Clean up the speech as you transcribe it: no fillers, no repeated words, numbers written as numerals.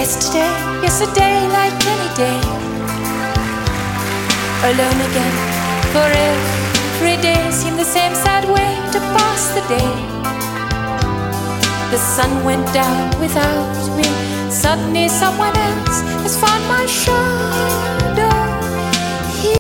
yesterday like any day. Alone again, for every day seemed the same sad way to pass the day. The sun went down without me. Suddenly someone else has found my shore.